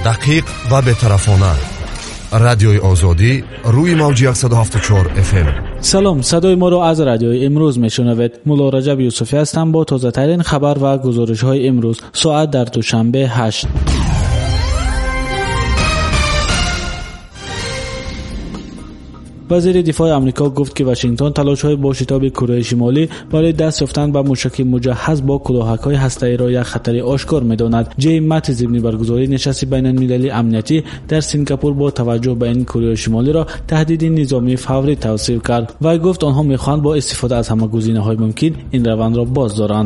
دقیق و بی‌طرفانه. رادیوی آزادی روی موج 174 FM. سلام، صدای ما را از رادیوی امروز میشنوید. مولا رجب یوسفی هستم با تازه ترین خبر و گزارش های امروز. ساعت در دوشنبه 8. وزیر دفاع آمریکا گفت که واشنگتن تلاش‌های با شتاب کره شمالی برای دست یافتن به موشک مجهز با کلاهک‌های هسته‌ای را یک خطر آشکار می‌داند. جی مت ضمن برگزاری نشست بین‌المللی امنیتی در سنگاپور با توجه به این کره شمالی را تهدید نظامی فوری توصیف کرد و گفت آنها می‌خواهند با استفاده از همه گزینه‌های ممکن این روند را باز دارند.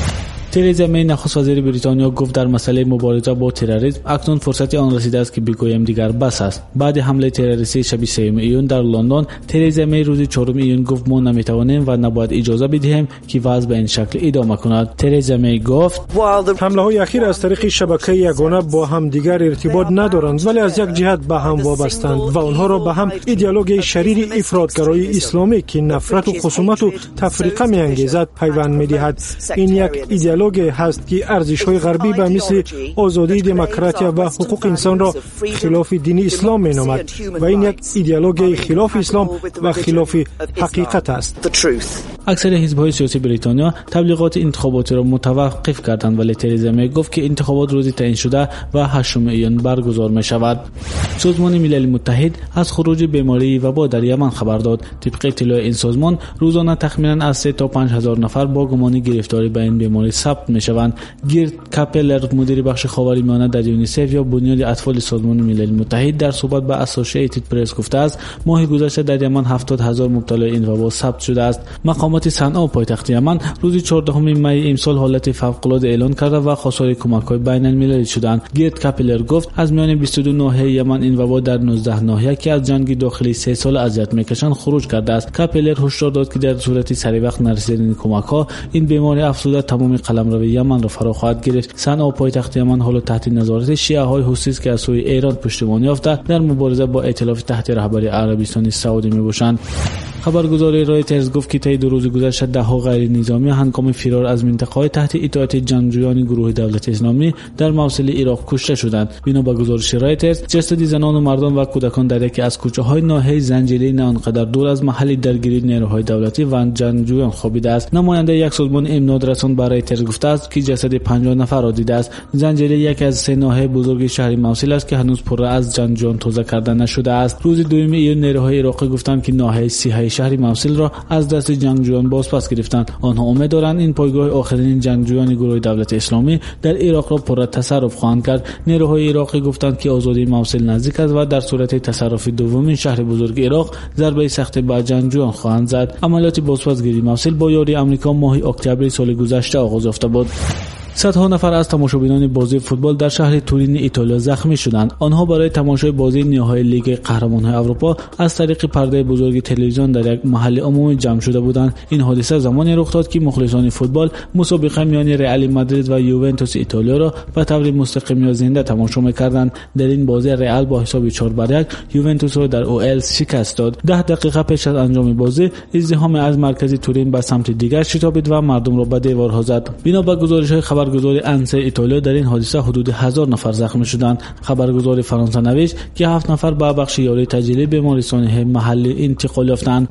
تریزا می نخست وزیر بریتانیا گفت در مسئله مبارزه با تروریسم اکنون فرصت آن رسیده است که بگوییم دیگر بس است. بعد حمله تروریستی شب 3 ایون در لندن، تریزا می روز 4 ایون گفت ما نمیتوانیم و نباید اجازه بدهیم که وضع به این شکل ادامه کند. تریزا می گفت حمله های اخیر از طریق شبکه یگانه با هم دیگر ارتباط ندارند ولی از یک جهت به هم وابستند و آنها را به هم ایدئولوژی شریر افراطگرایی اسلامی که نفرت و خصومت و تفریقه می انگیزد پیوند می دهد. این یک ایدئولوژی هست که ارزش‌های غربی به مثل آزادی، دموکراسی و حقوق انسان را خلاف دین اسلام می‌نامد و این یک ایدئولوژی خلاف اسلام و خلاف حقیقت است. اکثر حزب‌های سیاسی بریتانیا تبلیغات انتخاباتی را متوقف کردند ولی تریزا می گفت که انتخابات روزی تعیین شده و 8 ایون برگزار می‌شود. سازمان ملل متحد از خروج بیماری وبا در یمن خبر داد. طبق اطلاع این سازمان روزانه تخمیناً از 3 تا 5000 نفر با گمان گرفتاری به این بیماری ثبت میشوند. گیرت کاپلر مدیر بخش خاورمیانه در یونیسف یا بنیاد اطفال سازمان ملل متحد در صحبت با اسوسییتد پرس گفته است ماه گذشته در یمن 70000 مبتلا این وبا ثبت شده است. مقامات صنعا پایتخت یمن روز 14 می امسال حالت فوق‌العاده اعلان کرده و خواستار کمک‌های بین‌المللی شدند. گیرت کاپلر گفت از میان 22 ناحیه یمن این وبا در 19 ناحیه که از جنگ داخلی 3 سال اذیت می‌کشند خروج کرده است. کاپلر هشدار داد که در صورت سری وقت نرسیدن کمک‌ها این بیماری افزوده تمام قلمرو یمن را فرا خواهد گرفت. صنعا پایتخت یمن حالا تحت نظارت شیعه‌های حوثی است که از سوی ایران پشتیبانی یافته در مبارزه با ائتلاف تحت رهبری عربستان سعودی میباشند. خبرگزاری رایترز گفت که طی 2 روز گذشته ده‌ها غیر نظامی هنگام فرار از منطقه‌های تحت اطاعت جنگجویان گروه دولت اسلامی در موصل عراق کشته شدند. بنا به گزارش رایترز جسد زنان و مردان و کودکان در یکی از کوچه‌های ناحیه زنجیره نه آنقدر دور از محل درگیری نیروهای دولتی و جنگجویان خوابیده است. نماینده یک سازمان امنیت رسان برای رایترز گفته است که جسد 50 نفر را دیده است. زنجیره یکی از 3 ناحیه بزرگ شهر موصل است که هنوز پر از جنگجویان توزیع کرده نشده است. روز 2 ایون نیروهای عراقی گفتند که ناحیه سیاه شهر موصل را از دست جنگجویان بازپس گرفتند. آنها امید دارند این پایگاه آخرین جنگجویان گروه دولت اسلامی در عراق را پر تصرف خواهند کرد. نیروهای عراقی گفتند که آزادی موصل نزدیک است و در صورت تصرف دومین شهر بزرگ عراق ضربه سخت به جنگجویان خواهند زد. عملیات بازپسگیری موصل با یاری آمریکا ماه اکتبر سال گذشته آغاز یافته بود. صدها نفر از تماشاگران بازی فوتبال در شهر تورین ایتالیا زخمی شدند. آنها برای تماشای بازی نهایی لیگ قهرمانان اروپا از طریق پرده بزرگ تلویزیون در یک محل عمومی جمع شده بودند. این حادثه زمانی رخ داد که مخلصان فوتبال مسابقه میان رئال مادرید و یوونتوس ایتالیا را به طور مستقیم یا زنده تماشا می‌کردند. در این بازی رئال با حساب 4-1 یوونتوس را در اوئلز شکست داد. 10 دقیقه پیش از انجام بازی ازدحام از مرکز تورین به سمت دیگر شتابید و مردم را به دیوارها زد. بنا به گزارش‌های خبرگزاری انسا ایتالیا در این حادثه حدود 1000 نفر زخمی شدند. خبرگزاری فرانسه نوشت که 7 نفر به بخش یاری تجلی بیمارستان محلی انتقال یافتند.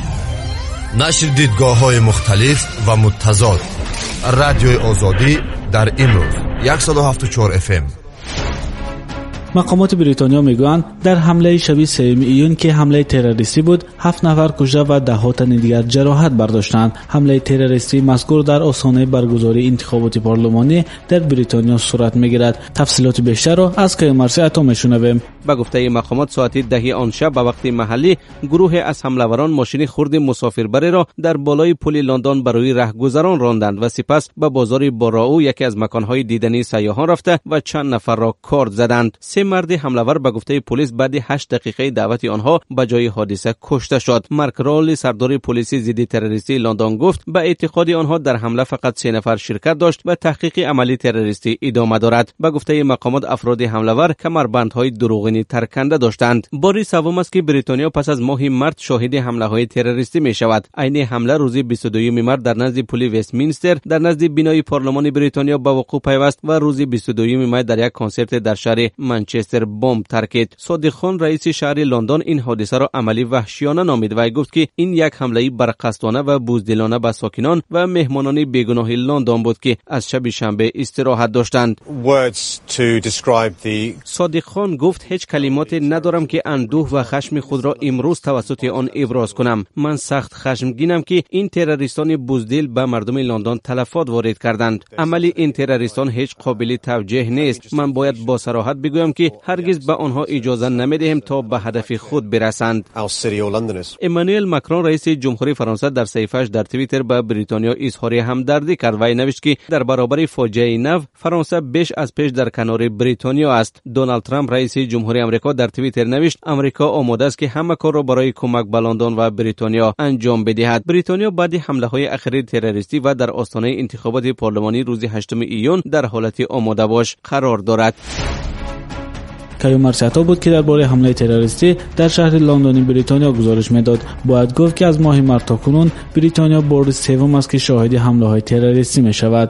نشر دیدگاه‌های مختلف و متضاد. رادیوی آزادی در امروز 174 FM. مقامات بریتانیا میگویند در حمله شب 3 ایون که حمله تروریستی بود 7 نفر کشته و 10 تن دیگر جراحت برداشتند. حمله تروریستی مذکور در آستانه برگزاری انتخابات پارلمانی در بریتانیا صورت میگیرد. تفصیلات بیشتر را از کیامرسی عطا میشنویم. به گفته مقامات ساعت 10 آن شب به وقت محلی گروه از حمله‌وران ماشین خرد مسافربری را در بالای پل لندن برای رهگذران راندند و سپس به بازار باراو یکی از مکان‌های دیدنی سیاحان رفته و چند نفر را کارد زدند. 3 مرد حمله‌ور به گفته پلیس بعد 8 دقیقه دعوت آنها به جای حادثه کشته شد. مارک رال سردار پلیس ضد تروریستی لندن گفت به اعتقاد آنها در حمله فقط 3 نفر شرکت داشت و تحقیق عملی تروریستی ادامه دارد. به گفته مقامات افراد حمله‌ور کمربندهای دروغینی ترکنده داشتند. باری سوم است که بریتانیا پس از ماه مارچ شاهد حمله‌های تروریستی می‌شود. عین حمله روز 22 مارچ در نزد پل وستمینستر در نزد بینای پارلمان بریتانیا به وقوع پیوست و روز 22 مای در یک کنسرت در شهر منچستر منچستر بمب ترکید. صادق خان رئیس شهر لندن این حادثه را عملی وحشیانه نامید و گفت که این یک حمله برقصدانه و بزدلانه به ساکنان و مهمانان بیگناه لندن بود که از شب شنبه استراحت داشتند. صادق خان گفت هیچ کلماتی ندارم که اندوه و خشم خود را امروز توسط آن ابراز کنم. من سخت خشمگینم که این تروریستان بزدل به مردم لندن تلفات وارد کردند. عمل این تروریستان هیچ قابل توجیه نیست. من باید با صراحت بگویم که هرگز به آنها اجازه نمیدهیم تا به هدف خود برسند. امانوئل ماکرون رئیس جمهوری فرانسه در صفحه‌اش در توییتر به بریتانیا اظهار همدردی کرد و نوشت که در برابر فاجعه نو فرانسه بیش از پیش در کنار بریتانیا است. دونالد ترامپ رئیس جمهوری آمریکا در توییتر نوشت آمریکا آماده است که همه کار را برای کمک به لندن و بریتانیا انجام بدهد. بریتانیا بعد حمله‌های اخیر تروریستی و در آستانه انتخابات پارلمانی روز 8 ایون در حالت آماده باش قرار دارد. کیوم مرسیتا بود که درباره حمله تروریستی در شهر لندن بریتانیا گزارش میداد. باید گفت که از ماه مارس تا کنون بریتانیا بار سوم است که شاهد حمله‌های تروریستی می شود.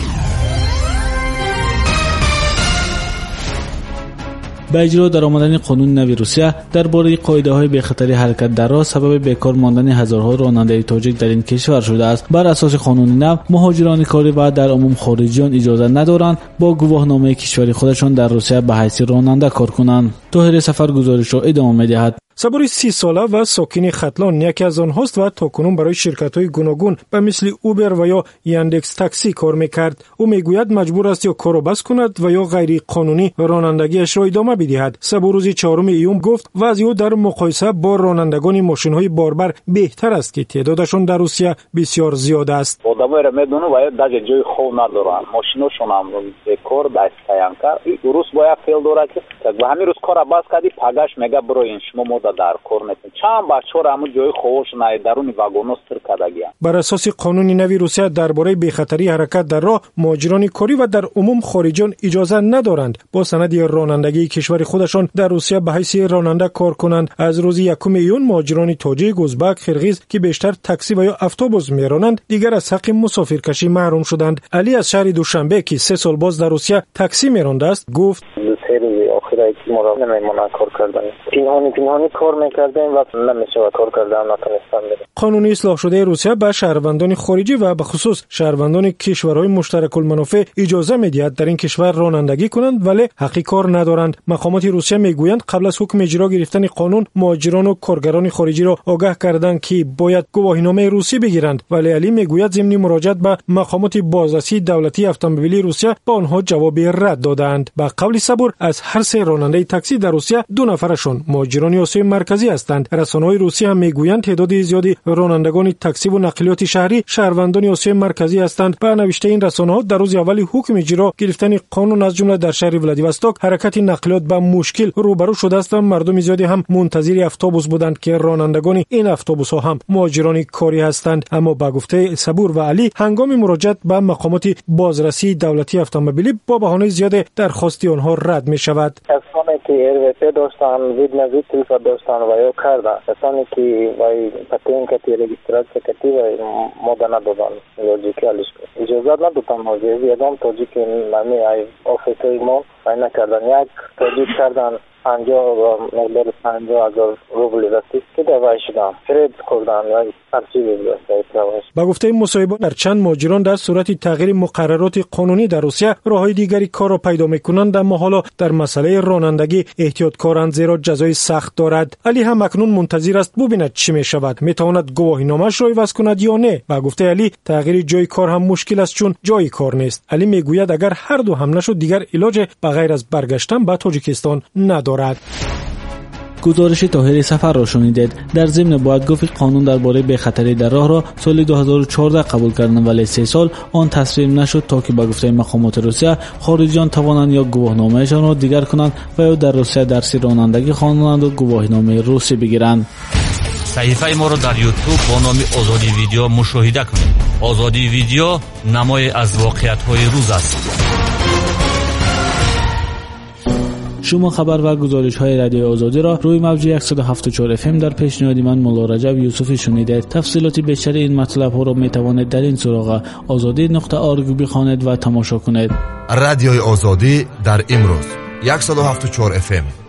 با اجرا در آمدن قانون نوی روسیه درباره قاعده‌های بی‌خطری حرکت در راه سبب بیکار ماندن هزارها راننده تاجیک در این کشور شده است. بر اساس قانون نو مهاجران کاری و در عموم خارجیان اجازه ندارند با گواهنامه کشوری خودشان در روسیه به حیث راننده کار کنند. طاهر سفر گزارش را ادامه می‌دهد. صبوری 30 ساله و ساکن ختلان یکی از آنهاست و تاکنون برای شرکت‌های گوناگون به مثل اوبر و یا یاندکس تاکسی کار می‌کرد. او میگوید مجبور است یا کارو بس کند و یا غیر قانونی رانندگیش را ادامه بدهد. صبور روز 4 ایون گفت وضع او در مقایسه با رانندگان ماشین‌های باربر بهتر است که تعدادشان در روسیه بسیار زیاد است. آدم‌ها را می‌دونن و دیگه جای خوب ندارن. ماشیناشون هم کار دستیان کرد. روز باید فعل داره که به همین روز کار بس کردی پگاش میگه برو این شما در کار نتون چند بچه‌ها همون جای خوش نه درون واگن استر کردگیان. بر اساس قانون نوی روسیه درباره بی‌خطری حرکت در راه مهاجران کاری و در عموم خارجیان اجازه ندارند با سند رانندگی کشور خودشان در روسیه به حیث راننده کار کنند. از روز 1 ایون مهاجران تاجیک، ازبک، قرغیز که بیشتر تاکسی و یا اتوبوس میرانند دیگر از حق مسافرکشی محروم شدند. علی از شهر دوشنبه که 3 سال باز در روسیه تاکسی میرانده است گفت آخرای که ما را نمیمونه کار کردن. پنهانی کار میکردیم و نمیشه کار کردن نتونستم بریم. قانون اصلاح شده روسیه به شهروندان خارجی و به خصوص شهروندان کشورهای مشترک المنافع اجازه میدهد در این کشور رانندگی کنند ولی حقی کار ندارند. مقامات روسیه میگویند قبل از حکم اجرا گرفتن قانون مهاجران و کارگران خارجی را آگاه کردند که باید گواهینامه روسی بگیرند ولی علی میگوید ضمن مراجعت به مقامات بازرسی دولتی اتومبیلی روسیه به آنها جواب رد دادند. به قول صبور از هر 3 راننده تاکسی در روسیه 2 نفرشون مهاجران آسیای مرکزی هستند. رسانه‌های روسیه هم میگویند تعداد زیادی رانندگان تاکسی و نقلیات شهری شهروندان آسیای مرکزی هستند. به نوشته این رسانه‌ها در روز اول حکم اجرا گرفتن قانون از جمله در شهر ولادیواستوک حرکت نقلیات با مشکل روبرو شده است و مردم زیادی هم منتظر اتوبوس بودند که رانندگان این اتوبوس‌ها هم مهاجران کاری هستند. اما با گفته صبور و علی هنگام مراجعت به مقامات بازرسی دولتی اتومبیلی با بهانه زیاد درخواست آنها رد می‌شود. کسانی که RVP داشتن وید تلفات داشتن و یا کردن کسانی که وای پتین کتی رجیستراسیون کتی و ماده ندادن لوجیکالش اجازه ندادن موضوع یادم تاجیک نمی ای آفیسای ما اینا کردن یک تاجیک کردن 50,000 روبل رسید که دوای شدن فرید کردن یا هرچی بیدوست. با گفته مصاحبان در چند مهاجران در صورت تغییر مقررات قانونی در روسیه راههای دیگری کار را پیدا میکنند اما حالا در مسئله رانندگی احتیاطکارند زیرا جزای سخت دارد. علی هم اکنون منتظر است ببیند چی میشود، میتواند گواهینامه‌اش را عوض کند یا نه. با گفته علی تغییر جای کار هم مشکل است چون جای کار نیست. علی میگوید اگر هر دو هم نشد دیگر علاج بغیر از برگشتن به تاجیکستان ندارد. گزارش طاهر سفر را شنیدید. در ضمن باید گفت قانون درباره بی‌خطری در راه را سال 2014 قبول کردند ولی 3 سال آن تصویب نشد تا که با گفته مقامات روسیه خارجیان توانند یا گواهنامه‌شان را دیگر کنند و یا در روسیه درس رانندگی خوانند و گواهینامه روسی بگیرند. صحیفه ما را در یوتیوب با نام آزادی ویدیو مشاهده کنید. آزادی ویدیو نمای از واقعیت‌های روز است. شما خبر و گزارش‌های رادیو آزادی را روی موج 174 FM در پیشنهاد من مولا رجب یوسفی شنیدید. تفصیلات بیشتر این مطلب‌ها را می‌توانید در این سراغ azadi.org بخوانید و تماشا کنید. رادیوی آزادی در امروز 174 FM